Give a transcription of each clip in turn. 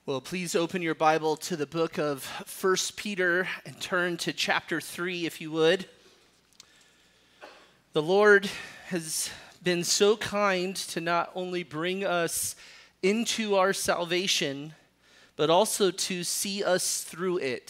Well, please open your Bible to the book of 1 Peter and turn to chapter 3, if you would. The Lord has been so kind to not only bring us into our salvation, but also to see us through it.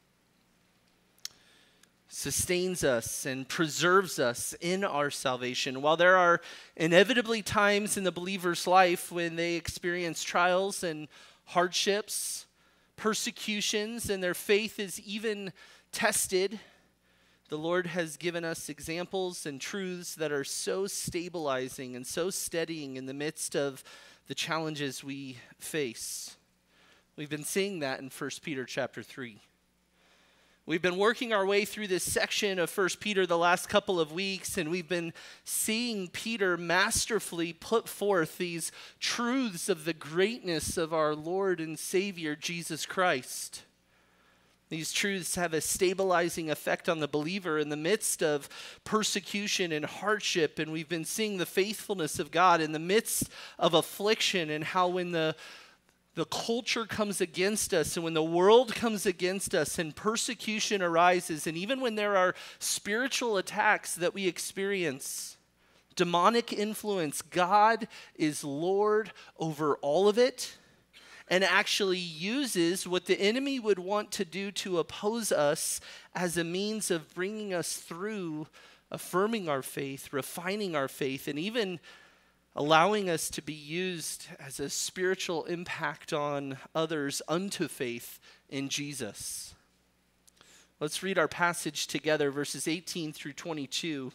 Sustains us and preserves us in our salvation. While there are inevitably times in the believer's life when they experience trials and hardships, persecutions, and their faith is even tested, the Lord has given us examples and truths that are so stabilizing and so steadying in the midst of the challenges we face. We've been seeing that in 1 Peter chapter 3. We've been working our way through this section of 1 Peter the last couple of weeks, and we've been seeing Peter masterfully put forth these truths of the greatness of our Lord and Savior, Jesus Christ. These truths have a stabilizing effect on the believer in the midst of persecution and hardship, and we've been seeing the faithfulness of God in the midst of affliction, and how when the culture comes against us, and when the world comes against us, and persecution arises, and even when there are spiritual attacks that we experience, demonic influence, God is Lord over all of it, and actually uses what the enemy would want to do to oppose us as a means of bringing us through, affirming our faith, refining our faith, and even allowing us to be used as a spiritual impact on others unto faith in Jesus. Let's read our passage together, verses 18 through 22.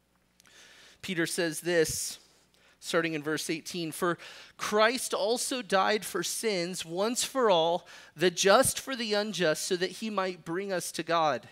Peter says this, starting in verse 18, "For Christ also died for sins once for all, the just for the unjust, so that he might bring us to God.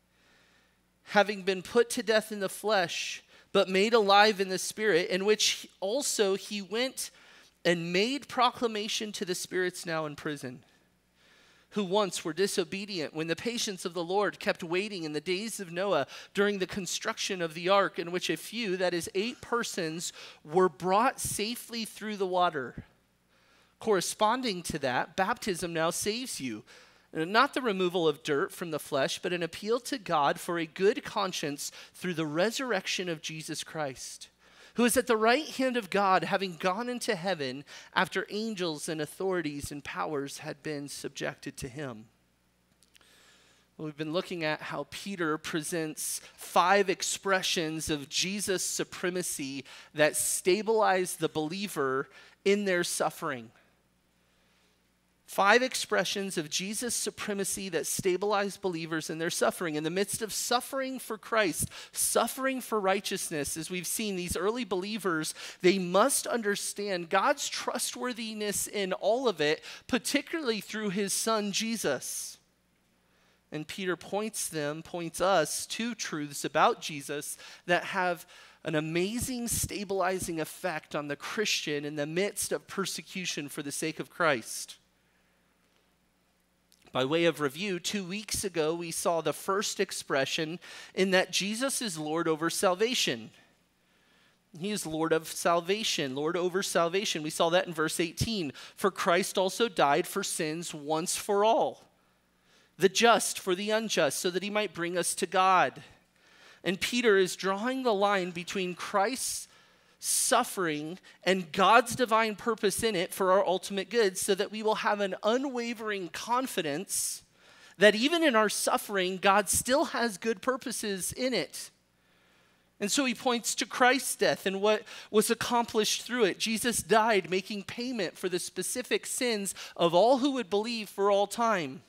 Having been put to death in the flesh, but made alive in the Spirit, in which also he went and made proclamation to the spirits now in prison, who once were disobedient when the patience of the Lord kept waiting in the days of Noah during the construction of the ark, in which a few, that is 8 persons, were brought safely through the water. Corresponding to that, baptism now saves you, not the removal of dirt from the flesh, but an appeal to God for a good conscience through the resurrection of Jesus Christ, who is at the right hand of God, having gone into heaven after angels and authorities and powers had been subjected to him." We've been looking at how Peter presents 5 expressions of Jesus' supremacy that stabilize the believer in their suffering. 5 expressions of Jesus' supremacy that stabilize believers in their suffering. In the midst of suffering for Christ, suffering for righteousness, as we've seen, these early believers, they must understand God's trustworthiness in all of it, particularly through his son Jesus. And Peter points us to truths about Jesus that have an amazing stabilizing effect on the Christian in the midst of persecution for the sake of Christ. By way of review, 2 weeks ago, we saw the first expression in that Jesus is Lord over salvation. He is Lord of salvation, Lord over salvation. We saw that in verse 18. "For Christ also died for sins once for all, the just for the unjust, so that he might bring us to God." And Peter is drawing the line between Christ's suffering and God's divine purpose in it for our ultimate good, so that we will have an unwavering confidence that even in our suffering, God still has good purposes in it. And so he points to Christ's death and what was accomplished through it. Jesus died, making payment for the specific sins of all who would believe for all time.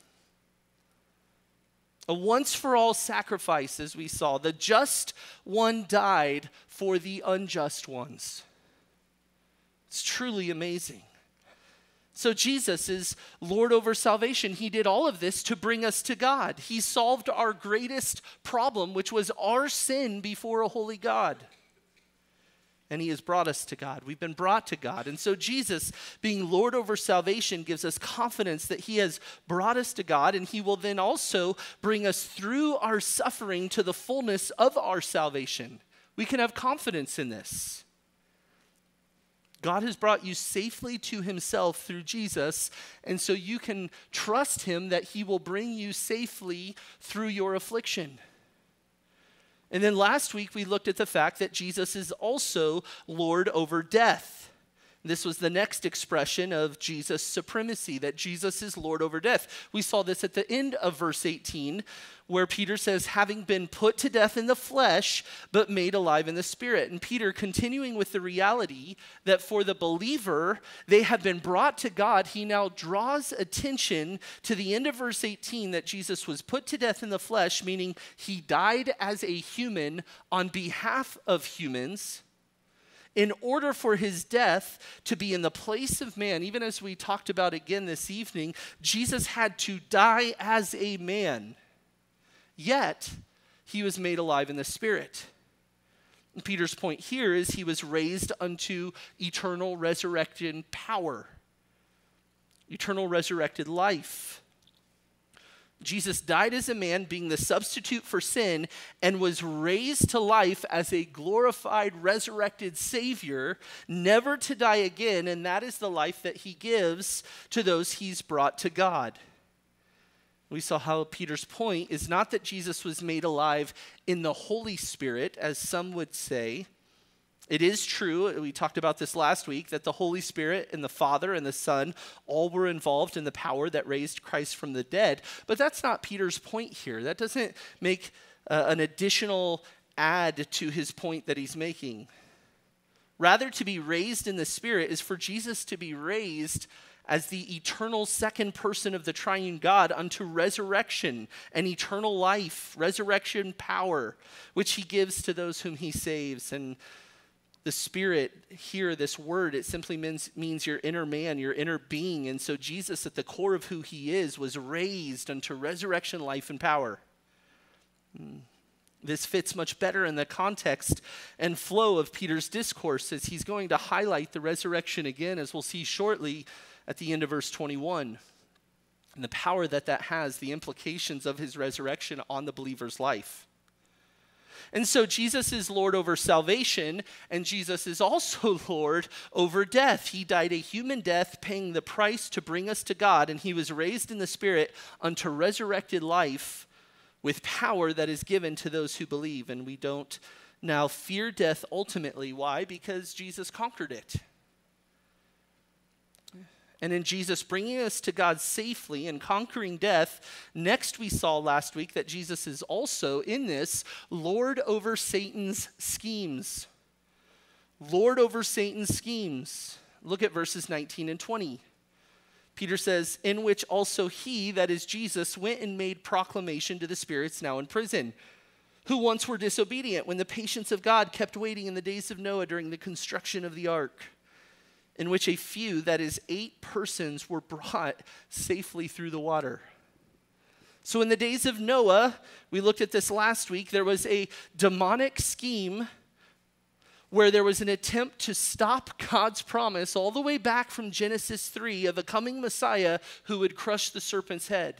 A once-for-all sacrifice, as we saw. The just one died for the unjust ones. It's truly amazing. So Jesus is Lord over salvation. He did all of this to bring us to God. He solved our greatest problem, which was our sin before a holy God. And he has brought us to God. We've been brought to God. And so Jesus, being Lord over salvation, gives us confidence that he has brought us to God, and he will then also bring us through our suffering to the fullness of our salvation. We can have confidence in this. God has brought you safely to himself through Jesus, and so you can trust him that he will bring you safely through your affliction. And then last week we looked at the fact that Jesus is also Lord over death. This was the next expression of Jesus' supremacy, that Jesus is Lord over death. We saw this at the end of verse 18, where Peter says, having been put to death in the flesh, but made alive in the spirit. And Peter, continuing with the reality that for the believer, they have been brought to God, he now draws attention to the end of verse 18, that Jesus was put to death in the flesh, meaning he died as a human on behalf of humans, in order for his death to be in the place of man. Even as we talked about again this evening, Jesus had to die as a man, yet he was made alive in the spirit. And Peter's point here is he was raised unto eternal resurrection power, eternal resurrected life. Jesus died as a man, being the substitute for sin, and was raised to life as a glorified, resurrected Savior, never to die again, and that is the life that he gives to those he's brought to God. We saw how Peter's point is not that Jesus was made alive in the Holy Spirit, as some would say. It is true, we talked about this last week, that the Holy Spirit and the Father and the Son all were involved in the power that raised Christ from the dead. But that's not Peter's point here. That doesn't make an additional add to his point that he's making. Rather, to be raised in the Spirit is for Jesus to be raised as the eternal second person of the triune God unto resurrection and eternal life, resurrection power, which he gives to those whom he saves. And the Spirit here, this word, it simply means your inner man, your inner being. And so Jesus, at the core of who he is, was raised unto resurrection, life, and power. This fits much better in the context and flow of Peter's discourse, as he's going to highlight the resurrection again, as we'll see shortly at the end of verse 21. And the power that has, the implications of his resurrection on the believer's life. And so Jesus is Lord over salvation, and Jesus is also Lord over death. He died a human death, paying the price to bring us to God, and he was raised in the Spirit unto resurrected life with power that is given to those who believe. And we don't now fear death ultimately. Why? Because Jesus conquered it. And in Jesus bringing us to God safely and conquering death, next we saw last week that Jesus is also in this Lord over Satan's schemes. Lord over Satan's schemes. Look at verses 19 and 20. Peter says, in which also he, that is Jesus, went and made proclamation to the spirits now in prison, who once were disobedient when the patience of God kept waiting in the days of Noah during the construction of the ark, in which a few, that is 8 persons, were brought safely through the water. So in the days of Noah, we looked at this last week, there was a demonic scheme where there was an attempt to stop God's promise all the way back from Genesis 3 of a coming Messiah who would crush the serpent's head.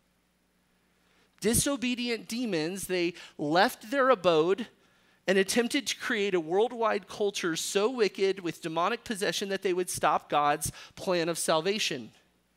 Disobedient demons, they left their abode and attempted to create a worldwide culture so wicked with demonic possession that they would stop God's plan of salvation.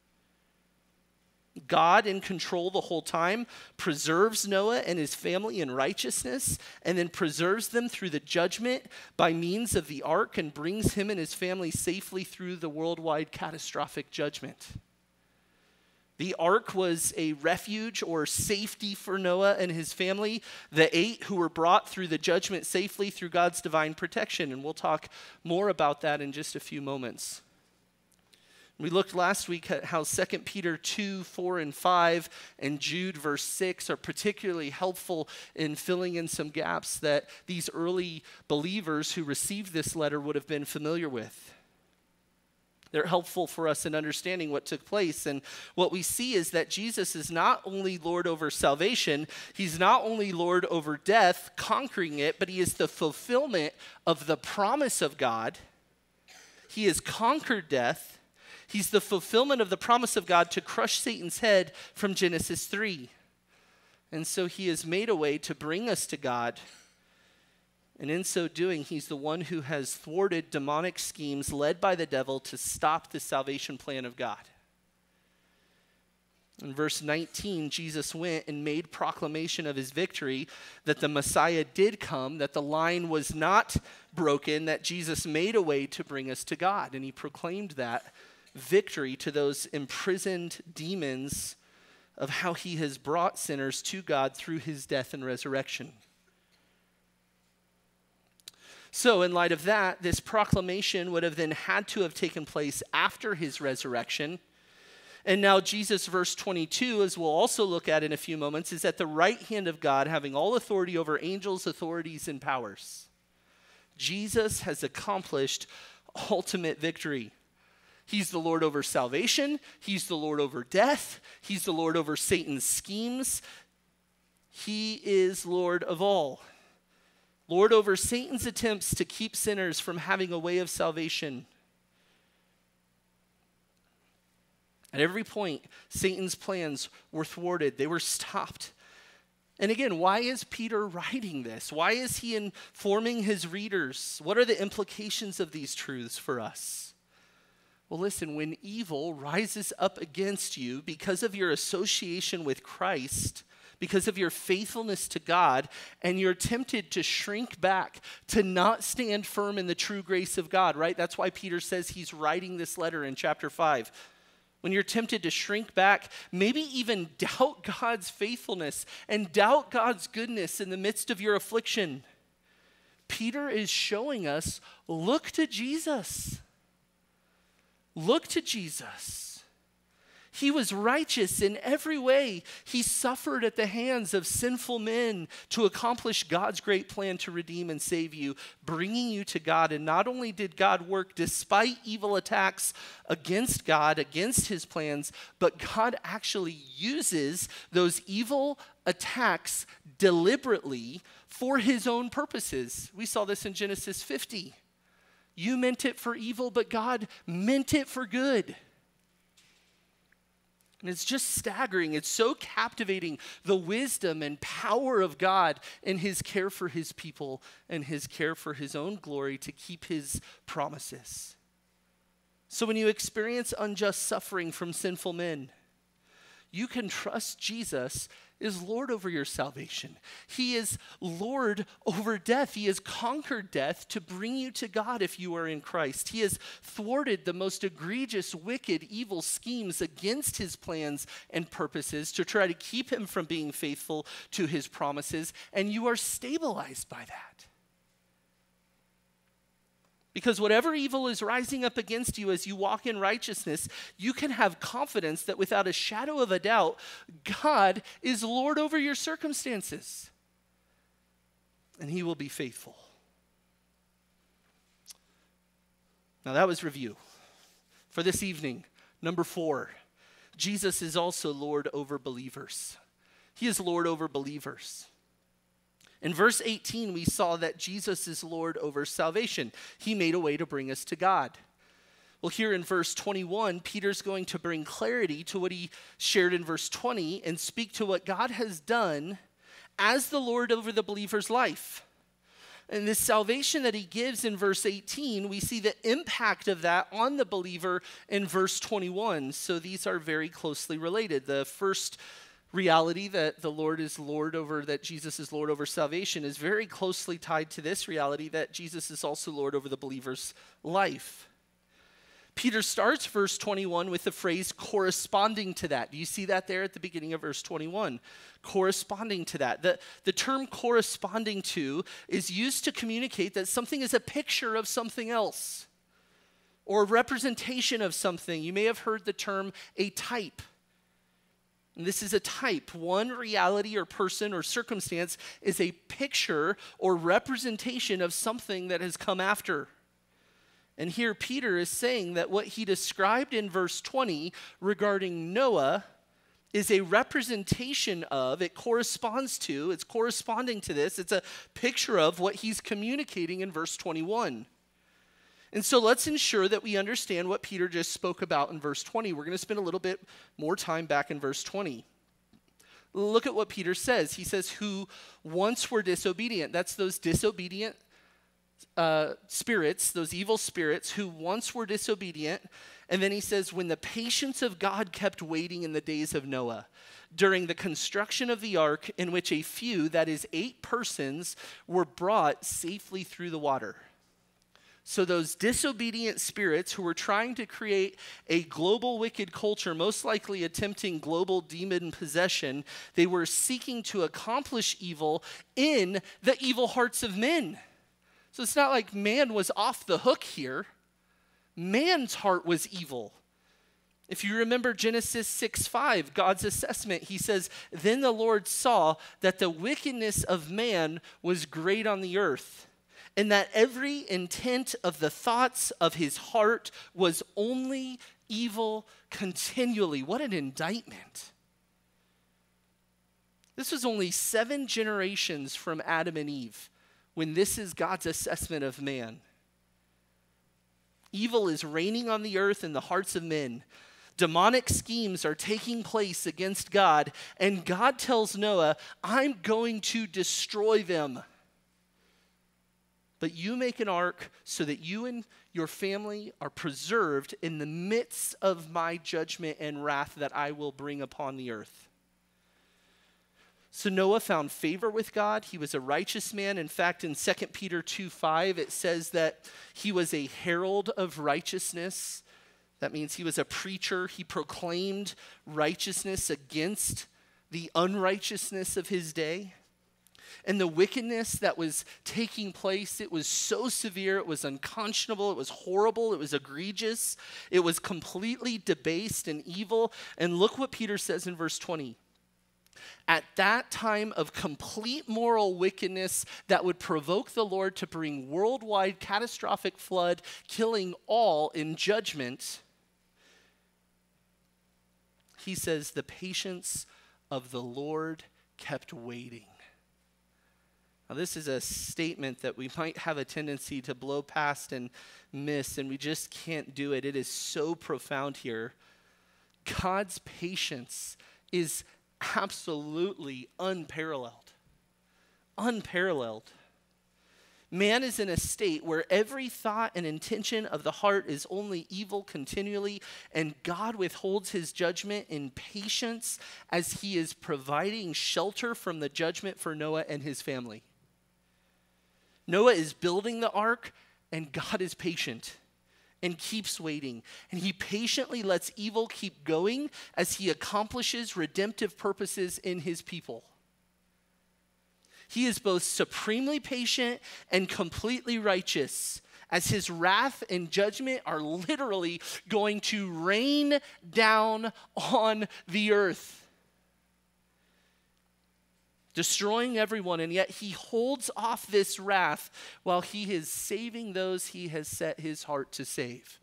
God, in control the whole time, preserves Noah and his family in righteousness, and then preserves them through the judgment by means of the ark, and brings him and his family safely through the worldwide catastrophic judgment. The ark was a refuge or safety for Noah and his family, the 8 who were brought through the judgment safely through God's divine protection. And we'll talk more about that in just a few moments. We looked last week at how 2 Peter 2, 4, and 5 and Jude verse 6 are particularly helpful in filling in some gaps that these early believers who received this letter would have been familiar with. They're helpful for us in understanding what took place. And what we see is that Jesus is not only Lord over salvation, he's not only Lord over death, conquering it, but he is the fulfillment of the promise of God. He has conquered death. He's the fulfillment of the promise of God to crush Satan's head from Genesis 3. And so he has made a way to bring us to God And in so doing, he's the one who has thwarted demonic schemes led by the devil to stop the salvation plan of God. In verse 19, Jesus went and made proclamation of his victory, that the Messiah did come, that the line was not broken, that Jesus made a way to bring us to God. And he proclaimed that victory to those imprisoned demons of how he has brought sinners to God through his death and resurrection. So in light of that, this proclamation would have then had to have taken place after his resurrection. And now Jesus, verse 22, as we'll also look at in a few moments, is at the right hand of God, having all authority over angels, authorities, and powers. Jesus has accomplished ultimate victory. He's the Lord over salvation. He's the Lord over death. He's the Lord over Satan's schemes. He is Lord of all. Lord over Satan's attempts to keep sinners from having a way of salvation. At every point, Satan's plans were thwarted. They were stopped. And again, why is Peter writing this? Why is he informing his readers? What are the implications of these truths for us? Well, listen, when evil rises up against you because of your association with Christ, because of your faithfulness to God, and you're tempted to shrink back, to not stand firm in the true grace of God, right? That's why Peter says he's writing this letter in chapter 5. When you're tempted to shrink back, maybe even doubt God's faithfulness and doubt God's goodness in the midst of your affliction, Peter is showing us, look to Jesus. Look to Jesus. He was righteous in every way. He suffered at the hands of sinful men to accomplish God's great plan to redeem and save you, bringing you to God. And not only did God work despite evil attacks against God, against his plans, but God actually uses those evil attacks deliberately for his own purposes. We saw this in Genesis 50. You meant it for evil, but God meant it for good. And it's just staggering. It's so captivating, the wisdom and power of God in his care for his people and his care for his own glory to keep his promises. So when you experience unjust suffering from sinful men, you can trust Jesus is Lord over your salvation. He is Lord over death. He has conquered death to bring you to God if you are in Christ. He has thwarted the most egregious, wicked, evil schemes against his plans and purposes to try to keep him from being faithful to his promises, and you are stabilized by that. Because whatever evil is rising up against you as you walk in righteousness, you can have confidence that without a shadow of a doubt, God is Lord over your circumstances. And he will be faithful. Now that was review. For this evening, number 4, Jesus is also Lord over believers. He is Lord over believers. In verse 18, we saw that Jesus is Lord over salvation. He made a way to bring us to God. Well, here in verse 21, Peter's going to bring clarity to what he shared in verse 20 and speak to what God has done as the Lord over the believer's life. And this salvation that he gives in verse 18, we see the impact of that on the believer in verse 21. So these are very closely related. The first reality that the Lord is Lord over, that Jesus is Lord over salvation, is very closely tied to this reality that Jesus is also Lord over the believer's life. Peter starts verse 21 with the phrase corresponding to that. Do you see that there at the beginning of verse 21? Corresponding to that. The term corresponding to is used to communicate that something is a picture of something else or a representation of something. You may have heard the term a type. And this is a type. One reality or person or circumstance is a picture or representation of something that has come after. And here Peter is saying that what he described in verse 20 regarding Noah is a representation of, it corresponds to, it's corresponding to this, it's a picture of what he's communicating in verse 21. And so let's ensure that we understand what Peter just spoke about in verse 20. We're going to spend a little bit more time back in verse 20. Look at what Peter says. He says, who once were disobedient. That's those disobedient spirits, those evil spirits who once were disobedient. And then he says, when the patience of God kept waiting in the days of Noah, during the construction of the ark, in which a few, that is 8 persons, were brought safely through the water. So those disobedient spirits who were trying to create a global wicked culture, most likely attempting global demon possession, they were seeking to accomplish evil in the evil hearts of men. So it's not like man was off the hook here. Man's heart was evil. If you remember Genesis 6:5, God's assessment, he says, "Then the Lord saw that the wickedness of man was great on the earth, and that every intent of the thoughts of his heart was only evil continually." What an indictment. This was only 7 generations from Adam and Eve when this is God's assessment of man. Evil is reigning on the earth in the hearts of men. Demonic schemes are taking place against God, and God tells Noah, "I'm going to destroy them. But you make an ark so that you and your family are preserved in the midst of my judgment and wrath that I will bring upon the earth." So Noah found favor with God. He was a righteous man. In fact, in 2 Peter 2:5, it says that he was a herald of righteousness. That means he was a preacher. He proclaimed righteousness against the unrighteousness of his day. And the wickedness that was taking place, it was so severe, it was unconscionable, it was horrible, it was egregious, it was completely debased and evil. And look what Peter says in verse 20. At that time of complete moral wickedness that would provoke the Lord to bring worldwide catastrophic flood, killing all in judgment, he says, the patience of the Lord kept waiting. Now, this is a statement that we might have a tendency to blow past and miss, and we just can't do it. It is so profound here. God's patience is absolutely unparalleled. Unparalleled. Man is in a state where every thought and intention of the heart is only evil continually, and God withholds his judgment in patience as he is providing shelter from the judgment for Noah and his family. Noah is building the ark, and God is patient and keeps waiting. And he patiently lets evil keep going as he accomplishes redemptive purposes in his people. He is both supremely patient and completely righteous, as his wrath and judgment are literally going to rain down on the earth, destroying everyone, and yet he holds off this wrath while he is saving those he has set his heart to save.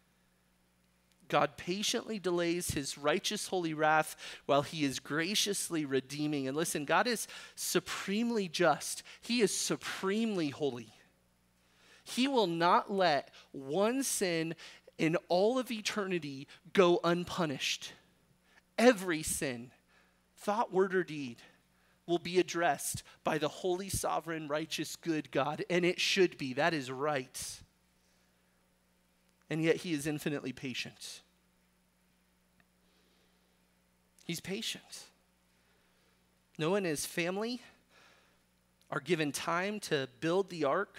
God patiently delays his righteous holy wrath while he is graciously redeeming. And listen, God is supremely just. He is supremely holy. He will not let one sin in all of eternity go unpunished. Every sin, thought, word, or deed, will be addressed by the holy, sovereign, righteous, good God. And it should be. That is right. And yet he is infinitely patient. He's patient. Noah and his family are given time to build the ark.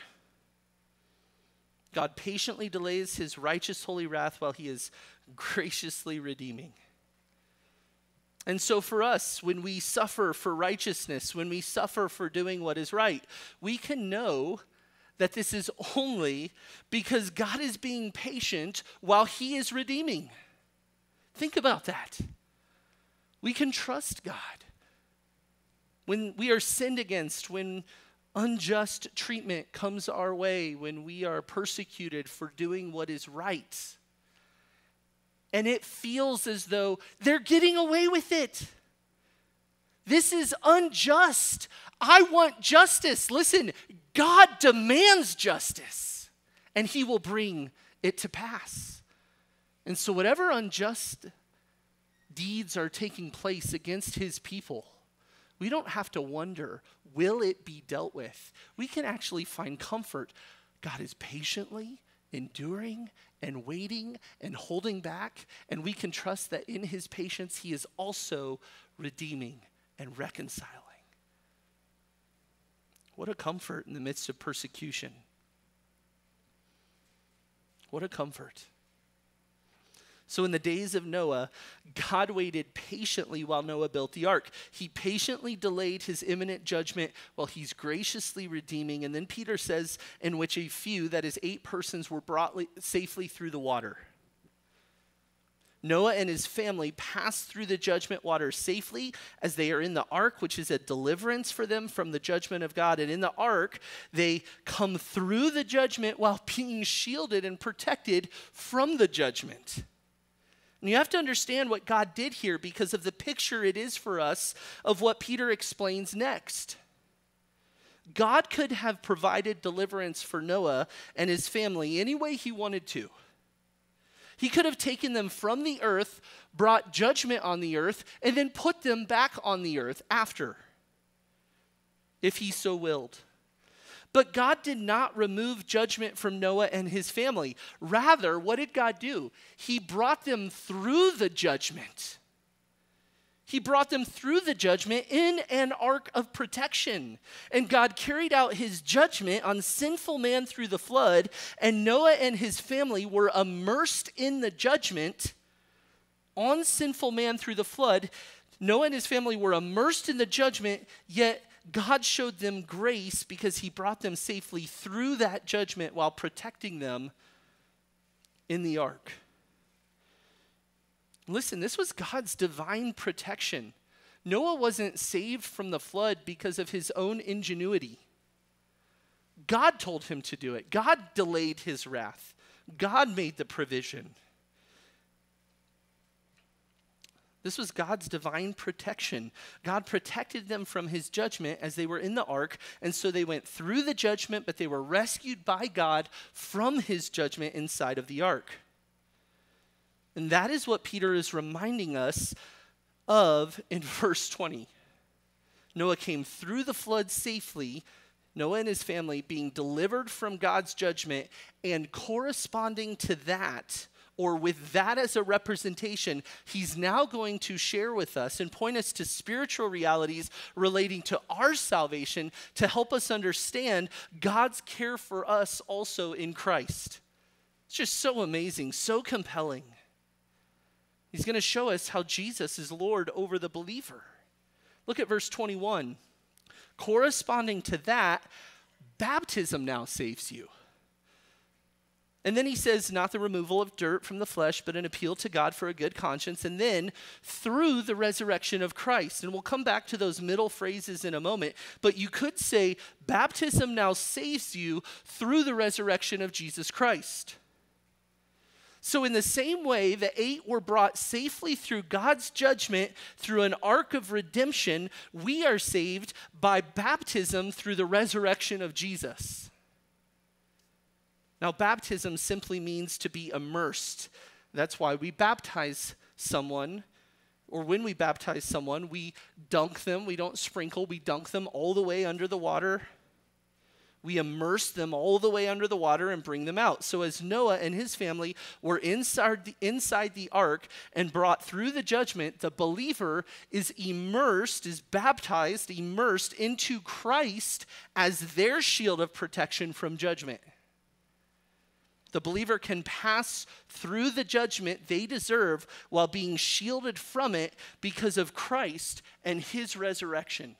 God patiently delays his righteous holy wrath while he is graciously redeeming. And so for us, when we suffer for righteousness, when we suffer for doing what is right, we can know that this is only because God is being patient while he is redeeming. Think about that. We can trust God. When we are sinned against, when unjust treatment comes our way, when we are persecuted for doing what is right, and it feels as though they're getting away with it. This is unjust. I want justice. Listen, God demands justice, and he will bring it to pass. And so whatever unjust deeds are taking place against his people, we don't have to wonder, will it be dealt with? We can actually find comfort. God is patiently enduring and waiting and holding back, and we can trust that in his patience, he is also redeeming and reconciling. What a comfort in the midst of persecution. What a comfort. So in the days of Noah, God waited patiently while Noah built the ark. He patiently delayed his imminent judgment while he's graciously redeeming. And then Peter says, in which a few, that is 8 persons, were brought safely through the water. Noah and his family passed through the judgment water safely as they are in the ark, which is a deliverance for them from the judgment of God. And in the ark, they come through the judgment while being shielded and protected from the judgment. And you have to understand what God did here because of the picture it is for us of what Peter explains next. God could have provided deliverance for Noah and his family any way he wanted to. He could have taken them from the earth, brought judgment on the earth, and then put them back on the earth after, if he so willed. But God did not remove judgment from Noah and his family. Rather, what did God do? He brought them through the judgment. He brought them through the judgment in an ark of protection. And God carried out his judgment on sinful man through the flood, and Noah and his family were immersed in the judgment on sinful man through the flood. Noah and his family were immersed in the judgment, yet God showed them grace because he brought them safely through that judgment while protecting them in the ark. Listen, this was God's divine protection. Noah wasn't saved from the flood because of his own ingenuity. God told him to do it. God delayed his wrath. God made the provision. This was God's divine protection. God protected them from his judgment as they were in the ark, and so they went through the judgment, but they were rescued by God from his judgment inside of the ark. And that is what Peter is reminding us of in verse 20. Noah came through the flood safely, Noah and his family being delivered from God's judgment, and corresponding to that, or with that as a representation, he's now going to share with us and point us to spiritual realities relating to our salvation to help us understand God's care for us also in Christ. It's just so amazing, so compelling. He's going to show us how Jesus is Lord over the believer. Look at verse 21. Corresponding to that, baptism now saves you. And then he says, not the removal of dirt from the flesh, but an appeal to God for a good conscience. And then through the resurrection of Christ. And we'll come back to those middle phrases in a moment. But you could say, baptism now saves you through the resurrection of Jesus Christ. So in the same way, the 8 were brought safely through God's judgment through an ark of redemption, we are saved by baptism through the resurrection of Jesus. Now, baptism simply means to be immersed. That's why we baptize someone, or when we baptize someone, we dunk them. We don't sprinkle. We dunk them all the way under the water. We immerse them all the way under the water and bring them out. So as Noah and his family were inside the ark and brought through the judgment, the believer is immersed, is baptized, immersed into Christ as their shield of protection from judgment. The believer can pass through the judgment they deserve while being shielded from it because of Christ and his resurrection.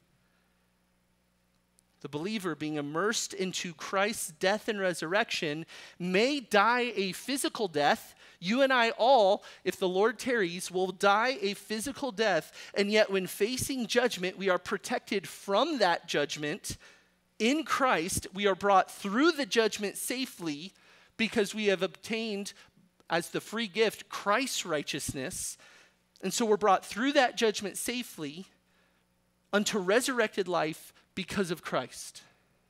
The believer, being immersed into Christ's death and resurrection, may die a physical death. You and I all, if the Lord tarries, will die a physical death. And yet when facing judgment, we are protected from that judgment. In Christ, we are brought through the judgment safely because we have obtained as the free gift Christ's righteousness. And so we're brought through that judgment safely unto resurrected life because of Christ.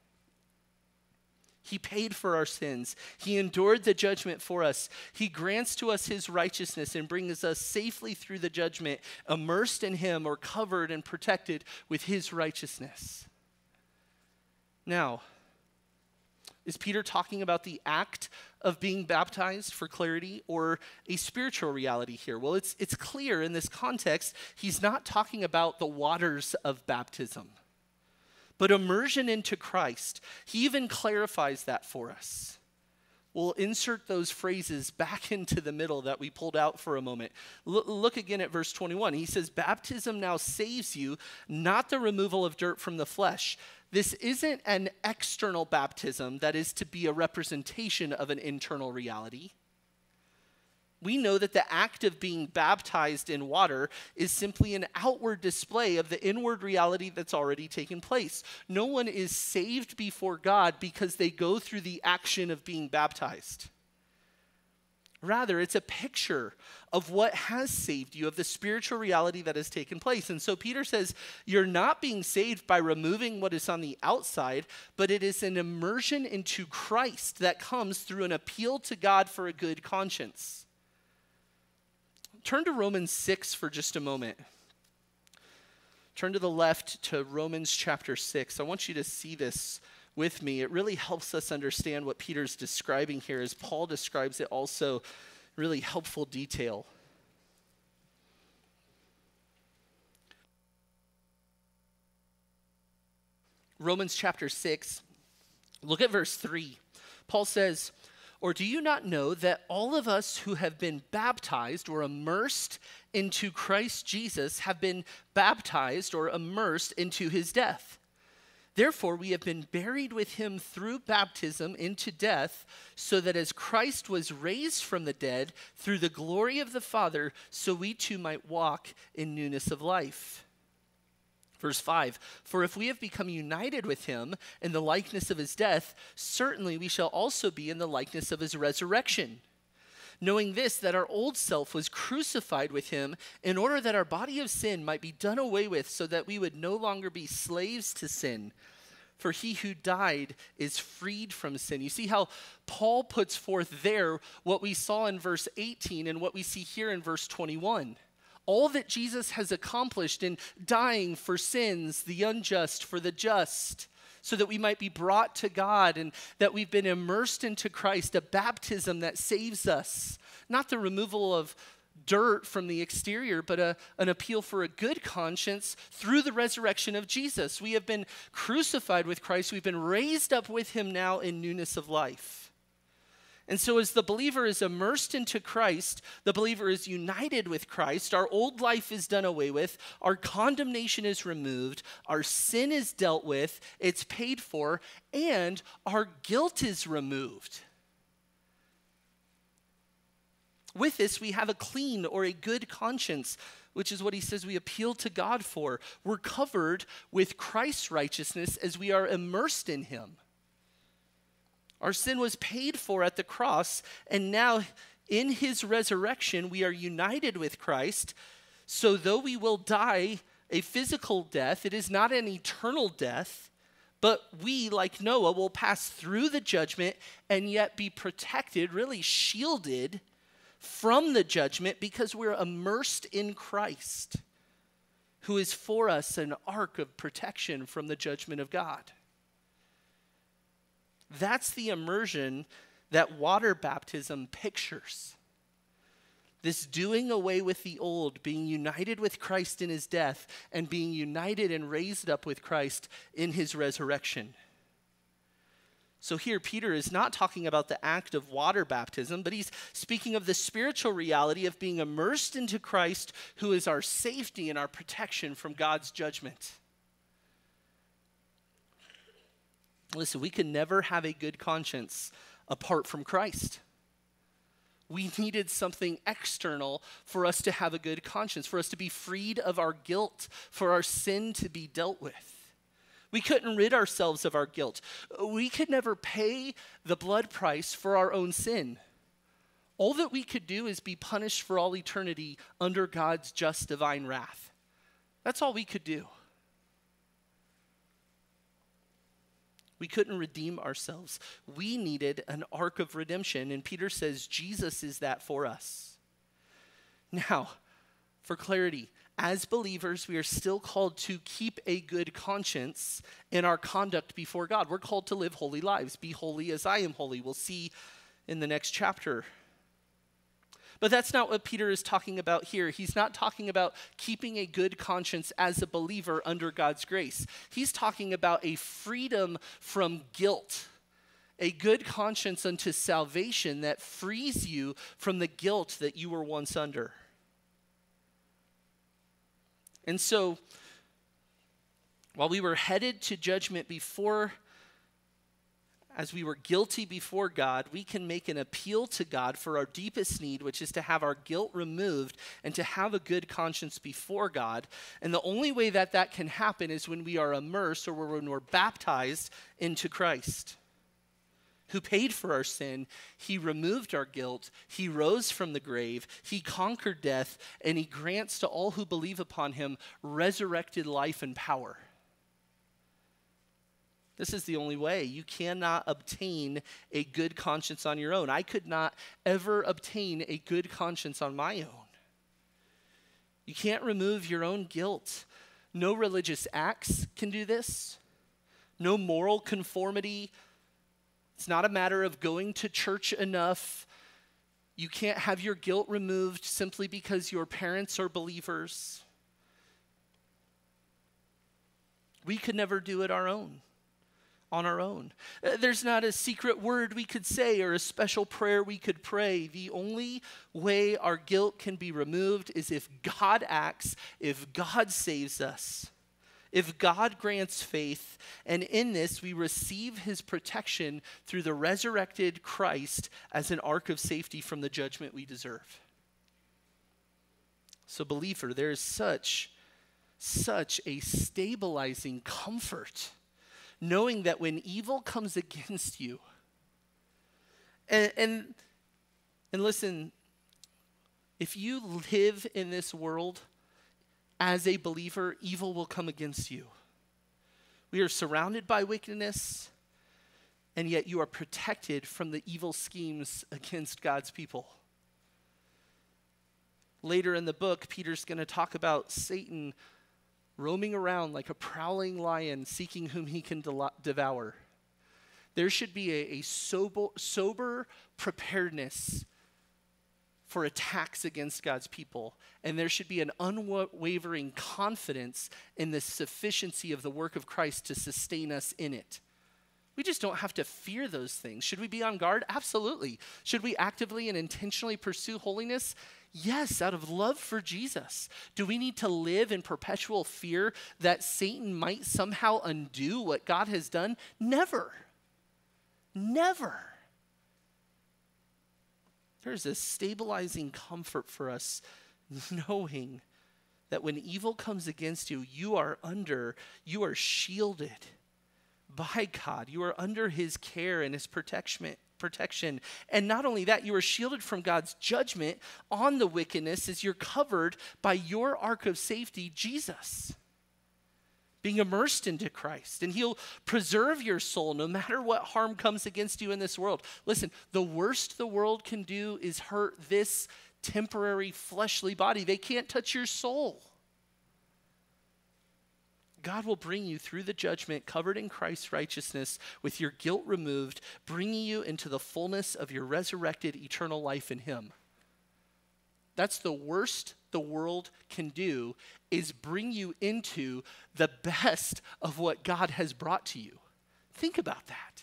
He paid for our sins. He endured the judgment for us. He grants to us his righteousness and brings us safely through the judgment, immersed in him or covered and protected with his righteousness. Now, Is Peter talking about the act of being baptized for clarity, or a spiritual reality here? Well, it's clear in this context, he's not talking about the waters of baptism, but immersion into Christ. He even clarifies that for us. We'll insert those phrases back into the middle that we pulled out for a moment. Look again at verse 21. He says, baptism now saves you, not the removal of dirt from the flesh. This isn't an external baptism that is to be a representation of an internal reality. We know that the act of being baptized in water is simply an outward display of the inward reality that's already taken place. No one is saved before God because they go through the action of being baptized. Rather, it's a picture of what has saved you, of the spiritual reality that has taken place. And so Peter says, you're not being saved by removing what is on the outside, but it is an immersion into Christ that comes through an appeal to God for a good conscience. Turn to Romans 6 for just a moment. Turn to the left to Romans chapter 6. I want you to see this with me. It really helps us understand what Peter's describing here, as Paul describes it also, really helpful detail. Romans chapter 6, look at verse 3. Paul says, or do you not know that all of us who have been baptized or immersed into Christ Jesus have been baptized or immersed into his death? Therefore, we have been buried with him through baptism into death, so that as Christ was raised from the dead through the glory of the Father, so we too might walk in newness of life. Verse 5, for if we have become united with him in the likeness of his death, certainly we shall also be in the likeness of his resurrection. Knowing this, that our old self was crucified with him in order that our body of sin might be done away with, so that we would no longer be slaves to sin. For he who died is freed from sin. You see how Paul puts forth there what we saw in verse 18 and what we see here in verse 21. All that Jesus has accomplished in dying for sins, the unjust for the just, so that we might be brought to God, and that we've been immersed into Christ, a baptism that saves us. Not the removal of dirt from the exterior, but an appeal for a good conscience through the resurrection of Jesus. We have been crucified with Christ. We've been raised up with him now in newness of life. And so as the believer is immersed into Christ, the believer is united with Christ, our old life is done away with, our condemnation is removed, our sin is dealt with, it's paid for, and our guilt is removed. With this, we have a clean or a good conscience, which is what he says we appeal to God for. We're covered with Christ's righteousness as we are immersed in him. Our sin was paid for at the cross, and now in his resurrection, we are united with Christ. So though we will die a physical death, it is not an eternal death, but we, like Noah, will pass through the judgment and yet be protected, really shielded from the judgment, because we're immersed in Christ, who is for us an ark of protection from the judgment of God. That's the immersion that water baptism pictures. This doing away with the old, being united with Christ in his death, and being united and raised up with Christ in his resurrection. So here, Peter is not talking about the act of water baptism, but he's speaking of the spiritual reality of being immersed into Christ, who is our safety and our protection from God's judgment. Listen, we can never have a good conscience apart from Christ. We needed something external for us to have a good conscience, for us to be freed of our guilt, for our sin to be dealt with. We couldn't rid ourselves of our guilt. We could never pay the blood price for our own sin. All that we could do is be punished for all eternity under God's just divine wrath. That's all we could do. We couldn't redeem ourselves. We needed an ark of redemption, and Peter says Jesus is that for us. Now, for clarity, as believers, we are still called to keep a good conscience in our conduct before God. We're called to live holy lives. Be holy as I am holy. We'll see in the next chapter. But that's not what Peter is talking about here. He's not talking about keeping a good conscience as a believer under God's grace. He's talking about a freedom from guilt, a good conscience unto salvation that frees you from the guilt that you were once under. And so, while we were headed to judgment as we were guilty before God, we can make an appeal to God for our deepest need, which is to have our guilt removed and to have a good conscience before God. And the only way that that can happen is when we are immersed or when we're baptized into Christ, who paid for our sin. He removed our guilt. He rose from the grave. He conquered death, and he grants to all who believe upon him resurrected life and power. This is the only way. You cannot obtain a good conscience on your own. I could not ever obtain a good conscience on my own. You can't remove your own guilt. No religious acts can do this. No moral conformity. It's not a matter of going to church enough. You can't have your guilt removed simply because your parents are believers. We could never do it on our own. There's not a secret word we could say or a special prayer we could pray. The only way our guilt can be removed is if God acts, if God saves us, if God grants faith, and in this we receive his protection through the resurrected Christ as an ark of safety from the judgment we deserve. So believer, there is such a stabilizing comfort knowing that when evil comes against you, and listen, if you live in this world as a believer, evil will come against you. We are surrounded by wickedness, and yet you are protected from the evil schemes against God's people. Later in the book, Peter's going to talk about Satan roaming around like a prowling lion, seeking whom he can devour. There should be a sober preparedness for attacks against God's people. And there should be an unwavering confidence in the sufficiency of the work of Christ to sustain us in it. We just don't have to fear those things. Should we be on guard? Absolutely. Should we actively and intentionally pursue holiness? Yes, out of love for Jesus. Do we need to live in perpetual fear that Satan might somehow undo what God has done? Never. Never. There's a stabilizing comfort for us knowing that when evil comes against you, you are shielded by God. You are under his care and his protection. And not only that, you are shielded from God's judgment on the wickedness as you're covered by your ark of safety, Jesus, being immersed into Christ. And he'll preserve your soul no matter what harm comes against you in this world. Listen, the worst the world can do is hurt this temporary fleshly body. They can't touch your soul. God will bring you through the judgment covered in Christ's righteousness with your guilt removed, bringing you into the fullness of your resurrected eternal life in him. That's the worst the world can do, is bring you into the best of what God has brought to you. Think about that.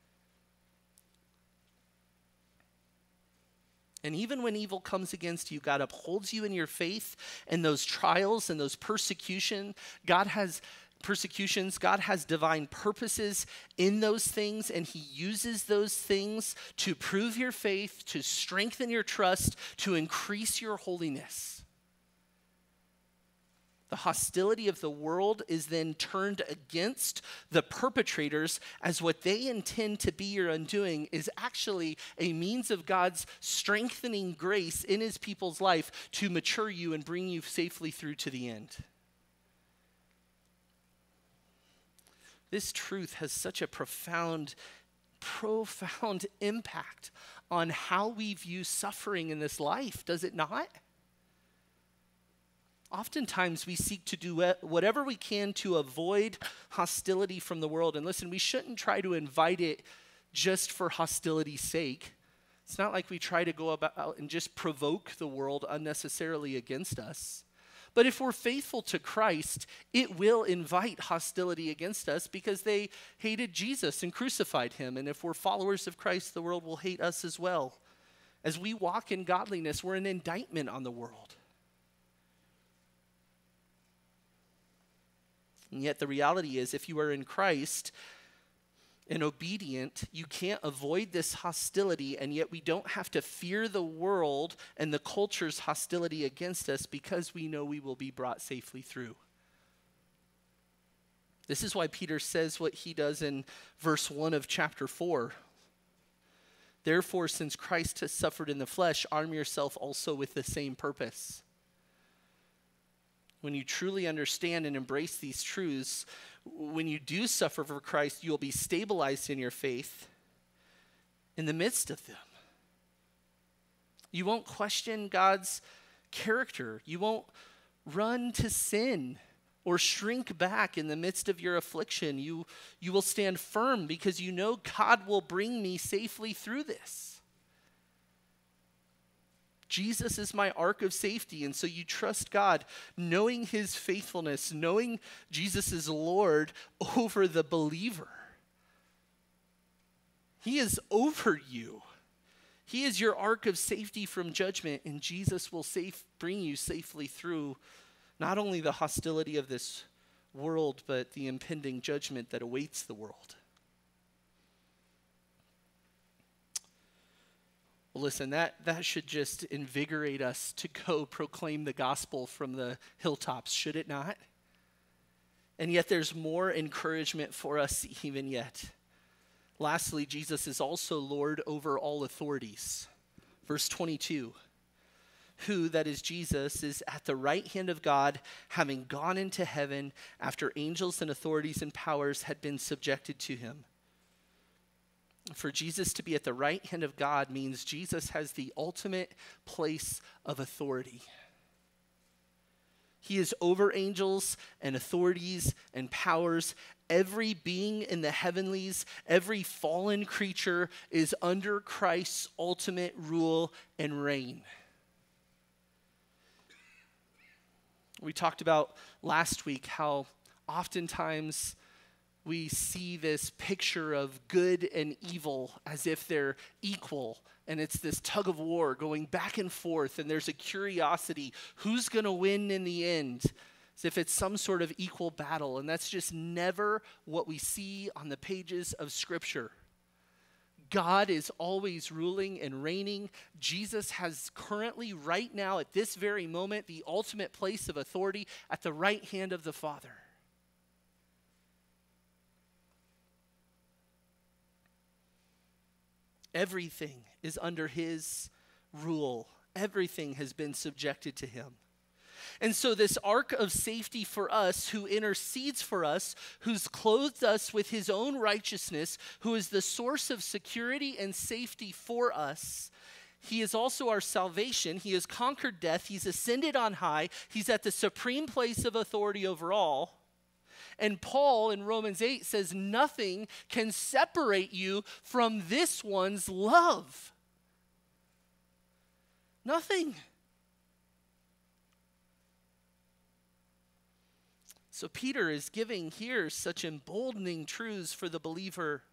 And even when evil comes against you, God upholds you in your faith, and those trials and those persecutions, God has divine purposes in those things, and he uses those things to prove your faith, to strengthen your trust, to increase your holiness. The hostility of the world is then turned against the perpetrators, as what they intend to be your undoing is actually a means of God's strengthening grace in his people's life to mature you and bring you safely through to the end. This truth has such a profound impact on how we view suffering in this life, does it not? Oftentimes we seek to do whatever we can to avoid hostility from the world. And listen, we shouldn't try to invite it just for hostility's sake. It's not like we try to go about and just provoke the world unnecessarily against us. But if we're faithful to Christ, it will invite hostility against us because they hated Jesus and crucified him. And if we're followers of Christ, the world will hate us as well. As we walk in godliness, we're an indictment on the world. And yet the reality is, if you are in Christ and obedient, you can't avoid this hostility, and yet we don't have to fear the world and the culture's hostility against us because we know we will be brought safely through. This is why Peter says what he does in verse 1 of chapter 4. Therefore, since Christ has suffered in the flesh, arm yourself also with the same purpose. When you truly understand and embrace these truths, when you do suffer for Christ, you'll be stabilized in your faith in the midst of them. You won't question God's character. You won't run to sin or shrink back in the midst of your affliction. You will stand firm because you know God will bring me safely through this. Jesus is my ark of safety, and so you trust God, knowing his faithfulness, knowing Jesus is Lord over the believer. He is over you. He is your ark of safety from judgment, and Jesus will bring you safely through not only the hostility of this world, but the impending judgment that awaits the world. Well, listen, that should just invigorate us to go proclaim the gospel from the hilltops, should it not? And yet there's more encouragement for us even yet. Lastly, Jesus is also Lord over all authorities. Verse 22, who, that is Jesus, is at the right hand of God, having gone into heaven after angels and authorities and powers had been subjected to him. For Jesus to be at the right hand of God means Jesus has the ultimate place of authority. He is over angels and authorities and powers. Every being in the heavenlies, every fallen creature is under Christ's ultimate rule and reign. We talked about last week how oftentimes we see this picture of good and evil as if they're equal, and it's this tug of war going back and forth, and there's a curiosity, who's going to win in the end, as if it's some sort of equal battle, and that's just never what we see on the pages of Scripture. God is always ruling and reigning. Jesus has currently, right now, at this very moment, the ultimate place of authority at the right hand of the Father. Everything is under his rule. Everything has been subjected to him. And so this ark of safety for us, who intercedes for us, who's clothed us with his own righteousness, who is the source of security and safety for us, he is also our salvation. He has conquered death. He's ascended on high. He's at the supreme place of authority over all. And Paul in Romans 8 says nothing can separate you from this one's love. Nothing. So Peter is giving here such emboldening truths for the believer.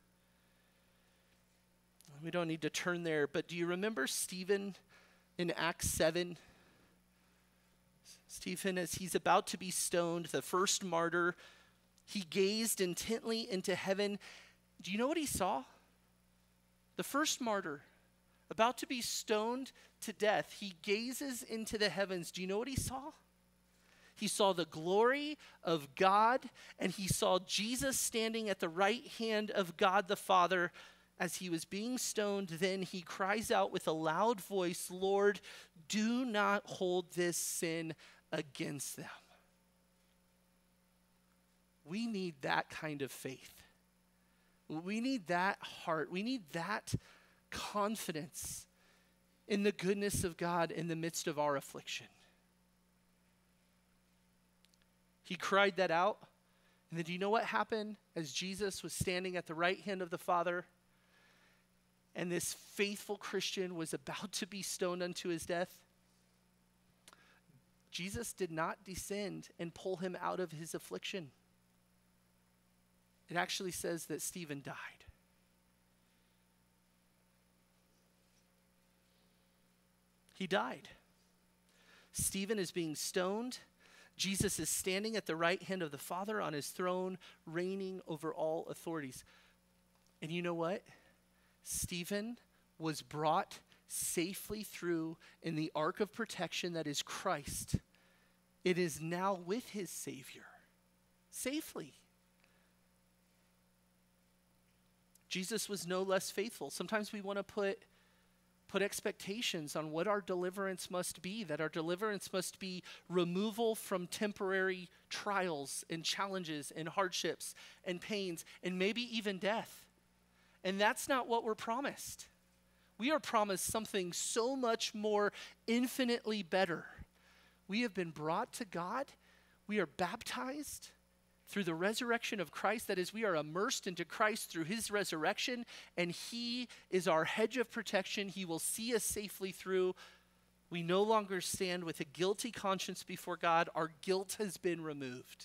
We don't need to turn there, but do you remember Stephen in Acts 7? Stephen, as he's about to be stoned, the first martyr, he gazed intently into heaven. Do you know what he saw? The first martyr, about to be stoned to death, he gazes into the heavens. Do you know what he saw? He saw the glory of God, and he saw Jesus standing at the right hand of God the Father. As he was being stoned, then he cries out with a loud voice, "Lord, do not hold this sin against them." We need that kind of faith. We need that heart. We need that confidence in the goodness of God in the midst of our affliction. He cried that out. And then do you know what happened as Jesus was standing at the right hand of the Father and this faithful Christian was about to be stoned unto his death? Jesus did not descend and pull him out of his affliction. It actually says that Stephen died. He died. Stephen is being stoned. Jesus is standing at the right hand of the Father on his throne, reigning over all authorities. And you know what? Stephen was brought safely through in the ark of protection that is Christ. It is now with his Savior, safely. Jesus was no less faithful. Sometimes we want to put expectations on what our deliverance must be, that our deliverance must be removal from temporary trials and challenges and hardships and pains and maybe even death. And that's not what we're promised. We are promised something so much more infinitely better. We have been brought to God. We are baptized through the resurrection of Christ. That is, we are immersed into Christ through his resurrection, and he is our hedge of protection. He will see us safely through. We no longer stand with a guilty conscience before God. Our guilt has been removed.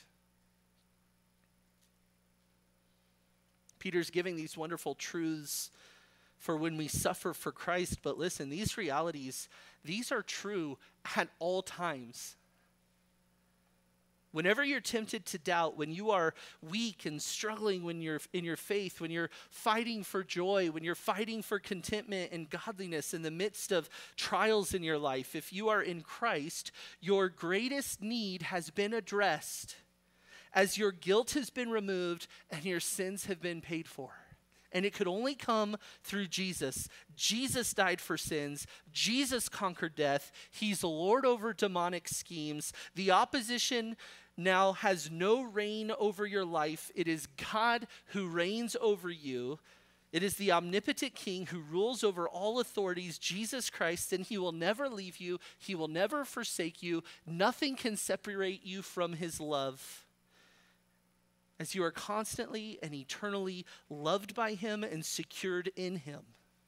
Peter's giving these wonderful truths for when we suffer for Christ. But listen, these realities, these are true at all times. Whenever you're tempted to doubt, when you are weak and struggling when you're in your faith, when you're fighting for joy, when you're fighting for contentment and godliness in the midst of trials in your life, if you are in Christ, your greatest need has been addressed as your guilt has been removed and your sins have been paid for. And it could only come through Jesus. Jesus died for sins. Jesus conquered death. He's Lord over demonic schemes. The opposition now has no reign over your life. It is God who reigns over you. It is the omnipotent King who rules over all authorities, Jesus Christ, and he will never leave you. He will never forsake you. Nothing can separate you from his love, as you are constantly and eternally loved by him and secured in him.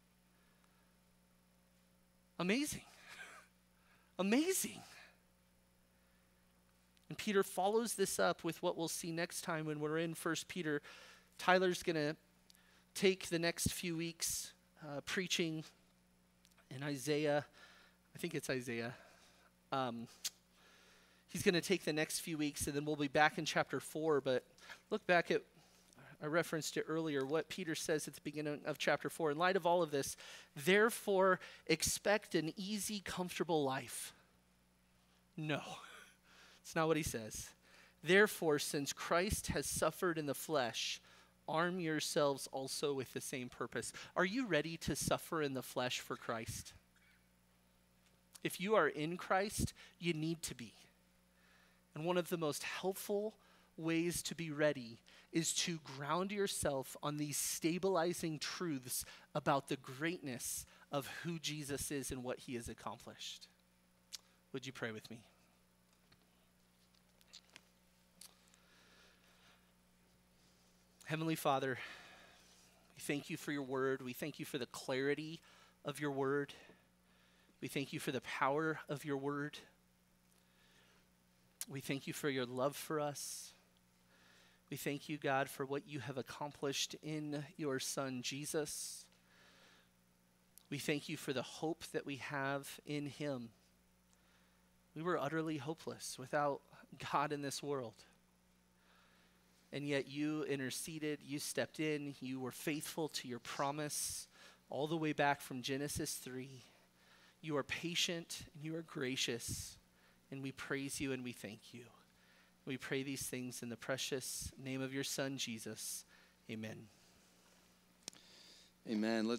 Amazing. Amazing. And Peter follows this up with what we'll see next time when we're in 1 Peter. Tyler's going to take the next few weeks preaching in Isaiah. I think it's Isaiah. He's going to take the next few weeks, and then we'll be back in chapter 4. But look back at, I referenced it earlier, what Peter says at the beginning of chapter 4. In light of all of this, therefore expect an easy, comfortable life. No, it's not what he says. Therefore, since Christ has suffered in the flesh, arm yourselves also with the same purpose. Are you ready to suffer in the flesh for Christ? If you are in Christ, you need to be. And one of the most helpful ways to be ready is to ground yourself on these stabilizing truths about the greatness of who Jesus is and what he has accomplished. Would you pray with me? Heavenly Father, we thank you for your word. We thank you for the clarity of your word. We thank you for the power of your word. We thank you for your love for us. We thank you, God, for what you have accomplished in your Son, Jesus. We thank you for the hope that we have in him. We were utterly hopeless without God in this world. And yet you interceded, you stepped in, you were faithful to your promise all the way back from Genesis 3. You are patient and you are gracious. And we praise you and we thank you. We pray these things in the precious name of your Son, Jesus. Amen. Amen.